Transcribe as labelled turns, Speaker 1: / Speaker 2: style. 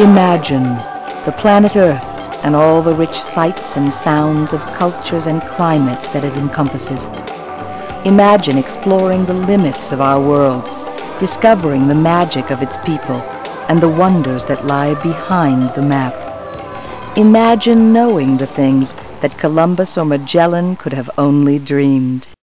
Speaker 1: Imagine the planet Earth and all the rich sights and sounds of cultures and climates that it encompasses. Imagine exploring the limits of our world, discovering the magic of its people and the wonders that lie behind the map. Imagine knowing the things that Columbus or Magellan could have only dreamed.